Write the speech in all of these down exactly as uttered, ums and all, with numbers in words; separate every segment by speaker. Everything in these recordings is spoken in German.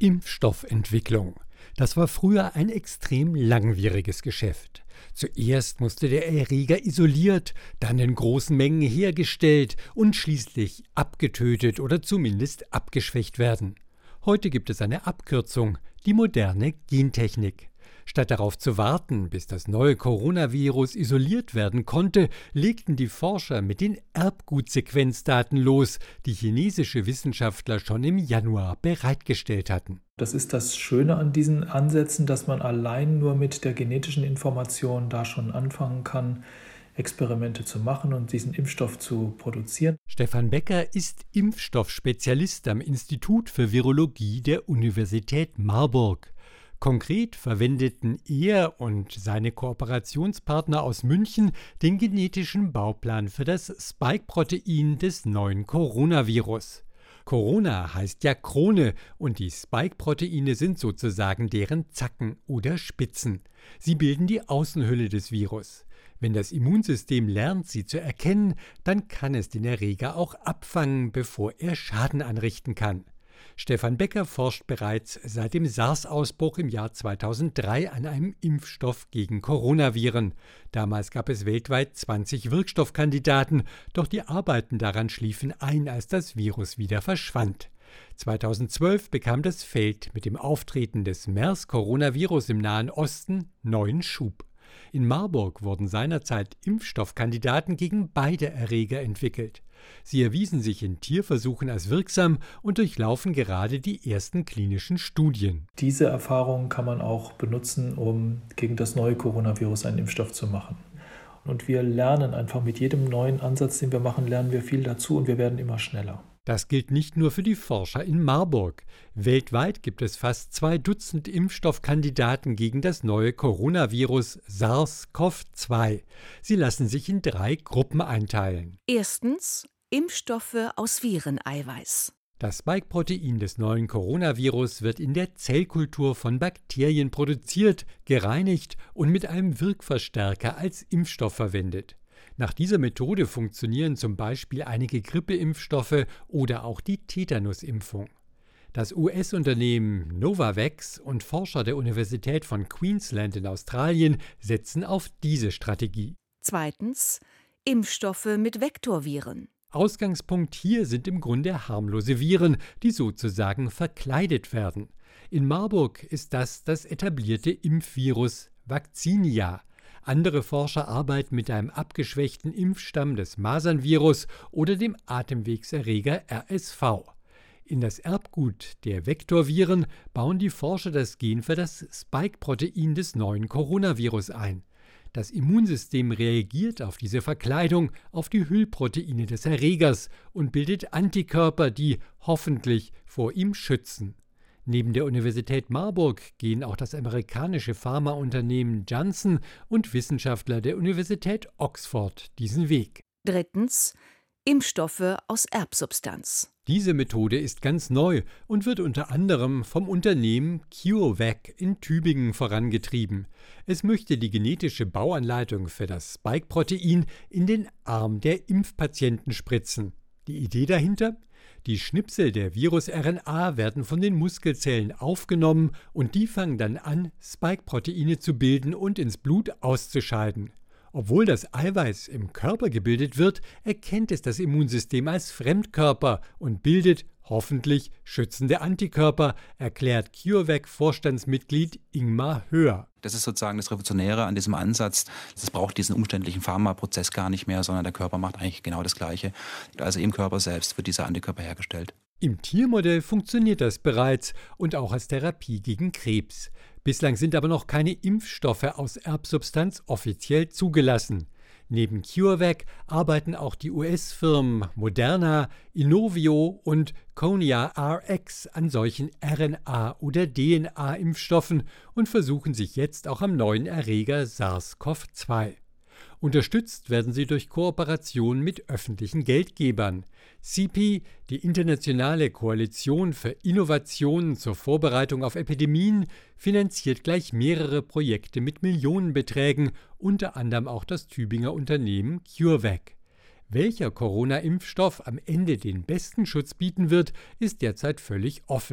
Speaker 1: Impfstoffentwicklung. Das war früher ein extrem langwieriges Geschäft. Zuerst musste der Erreger isoliert, dann in großen Mengen hergestellt und schließlich abgetötet oder zumindest abgeschwächt werden. Heute gibt es eine Abkürzung, die moderne Gentechnik. Statt darauf zu warten, bis das neue Coronavirus isoliert werden konnte, legten die Forscher mit den Erbgutsequenzdaten los, die chinesische Wissenschaftler schon im Januar bereitgestellt hatten.
Speaker 2: Das ist das Schöne an diesen Ansätzen, dass man allein nur mit der genetischen Information da schon anfangen kann, Experimente zu machen und diesen Impfstoff zu produzieren.
Speaker 1: Stefan Becker ist Impfstoffspezialist am Institut für Virologie der Universität Marburg. Konkret verwendeten er und seine Kooperationspartner aus München den genetischen Bauplan für das Spike-Protein des neuen Coronavirus. Corona heißt ja Krone und die Spike-Proteine sind sozusagen deren Zacken oder Spitzen. Sie bilden die Außenhülle des Virus. Wenn das Immunsystem lernt, sie zu erkennen, dann kann es den Erreger auch abfangen, bevor er Schaden anrichten kann. Stefan Becker forscht bereits seit dem SARS-Ausbruch im Jahr zweitausenddrei an einem Impfstoff gegen Coronaviren. Damals gab es weltweit zwanzig Wirkstoffkandidaten, doch die Arbeiten daran schliefen ein, als das Virus wieder verschwand. zweitausendzwölf bekam das Feld mit dem Auftreten des MERS-Coronavirus im Nahen Osten neuen Schub. In Marburg wurden seinerzeit Impfstoffkandidaten gegen beide Erreger entwickelt. Sie erwiesen sich in Tierversuchen als wirksam und durchlaufen gerade die ersten klinischen Studien.
Speaker 2: Diese Erfahrungen kann man auch benutzen, um gegen das neue Coronavirus einen Impfstoff zu machen. Und wir lernen einfach mit jedem neuen Ansatz, den wir machen, lernen wir viel dazu und wir werden immer schneller.
Speaker 1: Das gilt nicht nur für die Forscher in Marburg. Weltweit gibt es fast zwei Dutzend Impfstoffkandidaten gegen das neue Coronavirus SARS-C o V zwei. Sie lassen sich in drei Gruppen einteilen.
Speaker 3: Erstens Impfstoffe aus Vireneiweiß.
Speaker 1: Das Spike-Protein des neuen Coronavirus wird in der Zellkultur von Bakterien produziert, gereinigt und mit einem Wirkverstärker als Impfstoff verwendet. Nach dieser Methode funktionieren zum Beispiel einige Grippeimpfstoffe oder auch die Tetanusimpfung. Das U S-Unternehmen Novavax und Forscher der Universität von Queensland in Australien setzen auf diese Strategie.
Speaker 3: Zweitens Impfstoffe mit Vektorviren.
Speaker 1: Ausgangspunkt hier sind im Grunde harmlose Viren, die sozusagen verkleidet werden. In Marburg ist das das etablierte Impfvirus Vaccinia. Andere Forscher arbeiten mit einem abgeschwächten Impfstamm des Masernvirus oder dem Atemwegserreger R S V. In das Erbgut der Vektorviren bauen die Forscher das Gen für das Spike-Protein des neuen Coronavirus ein. Das Immunsystem reagiert auf diese Verkleidung, auf die Hüllproteine des Erregers und bildet Antikörper, die hoffentlich vor ihm schützen. Neben der Universität Marburg gehen auch das amerikanische Pharmaunternehmen Janssen und Wissenschaftler der Universität Oxford diesen Weg.
Speaker 3: Drittens Impfstoffe aus Erbsubstanz.
Speaker 1: Diese Methode ist ganz neu und wird unter anderem vom Unternehmen CureVac in Tübingen vorangetrieben. Es möchte die genetische Bauanleitung für das Spike-Protein in den Arm der Impfpatienten spritzen. Die Idee dahinter? Die Schnipsel der Virus-R N A werden von den Muskelzellen aufgenommen und die fangen dann an, Spike-Proteine zu bilden und ins Blut auszuscheiden. Obwohl das Eiweiß im Körper gebildet wird, erkennt es das Immunsystem als Fremdkörper und bildet hoffentlich schützende Antikörper, erklärt CureVac-Vorstandsmitglied Ingmar Höhr.
Speaker 4: Das ist sozusagen das Revolutionäre an diesem Ansatz. Es braucht diesen umständlichen Pharmaprozess gar nicht mehr, sondern der Körper macht eigentlich genau das Gleiche. Also im Körper selbst wird dieser Antikörper hergestellt.
Speaker 1: Im Tiermodell funktioniert das bereits und auch als Therapie gegen Krebs. Bislang sind aber noch keine Impfstoffe aus Erbsubstanz offiziell zugelassen. Neben CureVac arbeiten auch die U S-Firmen Moderna, Inovio und Konya R X an solchen R N A- oder D N A-Impfstoffen und versuchen sich jetzt auch am neuen Erreger SARS-C o V zwei. Unterstützt werden sie durch Kooperation mit öffentlichen Geldgebern. C P, die Internationale Koalition für Innovationen zur Vorbereitung auf Epidemien, finanziert gleich mehrere Projekte mit Millionenbeträgen, unter anderem auch das Tübinger Unternehmen CureVac. Welcher Corona-Impfstoff am Ende den besten Schutz bieten wird, ist derzeit völlig offen.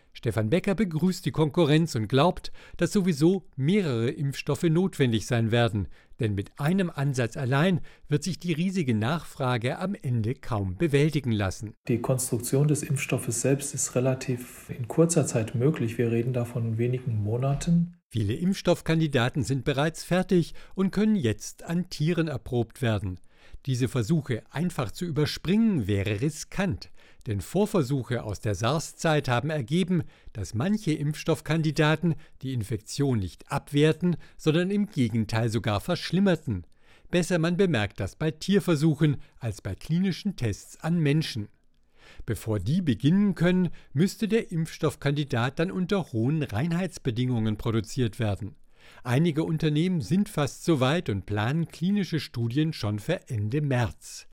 Speaker 1: Stefan Becker begrüßt die Konkurrenz und glaubt, dass sowieso mehrere Impfstoffe notwendig sein werden, denn mit einem Ansatz allein wird sich die riesige Nachfrage am Ende kaum bewältigen lassen.
Speaker 2: Die Konstruktion des Impfstoffes selbst ist relativ in kurzer Zeit möglich. Wir reden da von wenigen Monaten.
Speaker 1: Viele Impfstoffkandidaten sind bereits fertig und können jetzt an Tieren erprobt werden. Diese Versuche einfach zu überspringen wäre riskant, denn Vorversuche aus der SARS-Zeit haben ergeben, dass manche Impfstoffkandidaten die Infektion nicht abwehrten, sondern im Gegenteil sogar verschlimmerten. Besser man bemerkt das bei Tierversuchen als bei klinischen Tests an Menschen. Bevor die beginnen können, müsste der Impfstoffkandidat dann unter hohen Reinheitsbedingungen produziert werden. Einige Unternehmen sind fast so weit und planen klinische Studien schon für Ende März.